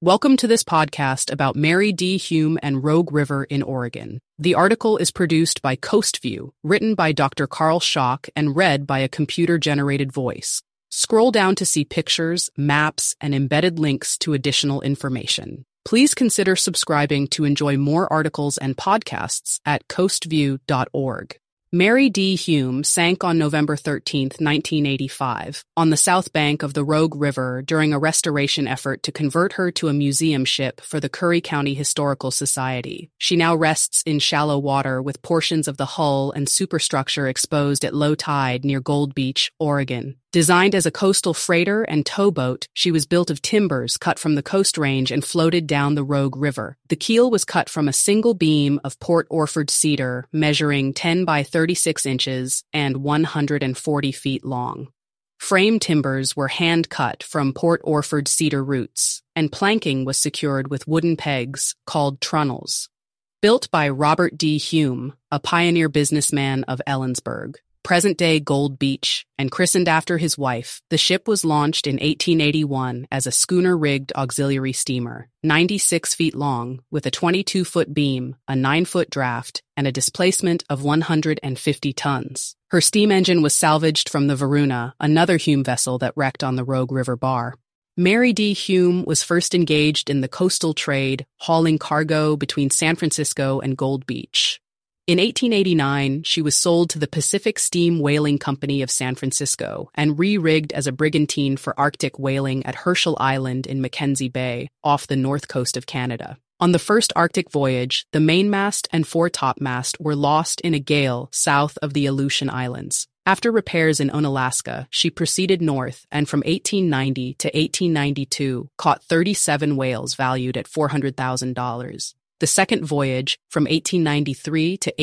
Welcome to this podcast about Mary D. Hume and Rogue River in Oregon. The article is produced by CoastView, written by Dr. Carl Schock and read by a computer-generated voice. Scroll down to see pictures, maps, and embedded links to additional information. Please consider subscribing to enjoy more articles and podcasts at coastview.org. Mary D. Hume sank on November 13, 1985, on the south bank of the Rogue River during a restoration effort to convert her to a museum ship for the Curry County Historical Society. She now rests in shallow water with portions of the hull and superstructure exposed at low tide near Gold Beach, Oregon. Designed as a coastal freighter and towboat, she was built of timbers cut from the Coast Range and floated down the Rogue River. The keel was cut from a single beam of Port Orford cedar measuring 10 by 36 inches and 140 feet long. Frame timbers were hand-cut from Port Orford cedar roots, and planking was secured with wooden pegs called trunnels. Built by Robert D. Hume, a pioneer businessman of Ellensburg, present-day Gold Beach, and christened after his wife, the ship was launched in 1881 as a schooner-rigged auxiliary steamer, 96 feet long, with a 22-foot beam, a 9-foot draft, and a displacement of 150 tons. Her steam engine was salvaged from the Varuna, another Hume vessel that wrecked on the Rogue River Bar. Mary D. Hume was first engaged in the coastal trade, hauling cargo between San Francisco and Gold Beach. In 1889, she was sold to the Pacific Steam Whaling Company of San Francisco and re-rigged as a brigantine for Arctic whaling at Herschel Island in Mackenzie Bay, off the north coast of Canada. On the first Arctic voyage, the mainmast and foretopmast were lost in a gale south of the Aleutian Islands. After repairs in Unalaska, she proceeded north and from 1890 to 1892 caught 37 whales valued at $400,000. The second voyage, from 1893 to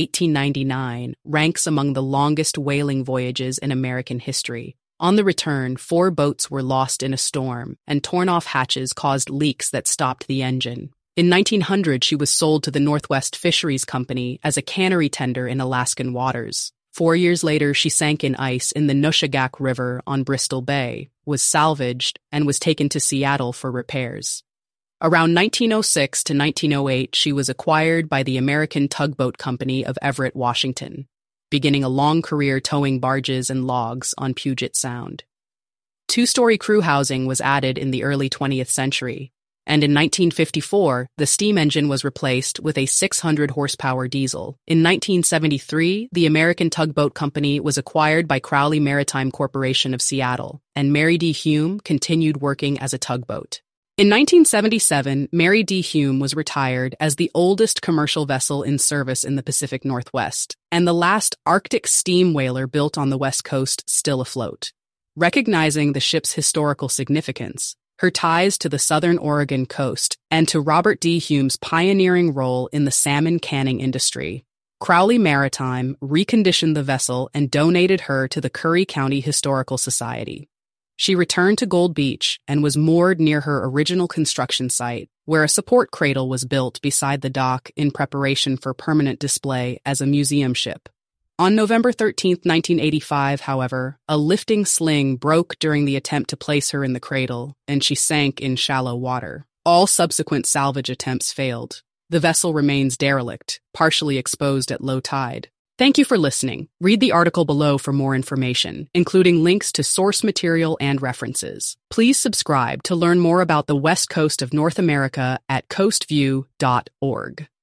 1899, ranks among the longest whaling voyages in American history. On the return, 4 boats were lost in a storm, and torn-off hatches caused leaks that stopped the engine. In 1900, she was sold to the Northwest Fisheries Company as a cannery tender in Alaskan waters. 4 years later, she sank in ice in the Nushagak River on Bristol Bay, was salvaged, and was taken to Seattle for repairs. Around 1906 to 1908, she was acquired by the American Tugboat Company of Everett, Washington, beginning a long career towing barges and logs on Puget Sound. 2-story crew housing was added in the early 20th century, and in 1954, the steam engine was replaced with a 600-horsepower diesel. In 1973, the American Tugboat Company was acquired by Crowley Maritime Corporation of Seattle, and Mary D. Hume continued working as a tugboat. In 1977, Mary D. Hume was retired as the oldest commercial vessel in service in the Pacific Northwest, and the last Arctic steam whaler built on the West Coast still afloat. Recognizing the ship's historical significance, her ties to the southern Oregon coast, and to Robert D. Hume's pioneering role in the salmon canning industry, Crowley Maritime reconditioned the vessel and donated her to the Curry County Historical Society. She returned to Gold Beach and was moored near her original construction site, where a support cradle was built beside the dock in preparation for permanent display as a museum ship. On November 13, 1985, however, a lifting sling broke during the attempt to place her in the cradle, and she sank in shallow water. All subsequent salvage attempts failed. The vessel remains derelict, partially exposed at low tide. Thank you for listening. Read the article below for more information, including links to source material and references. Please subscribe to learn more about the West Coast of North America at coastview.org.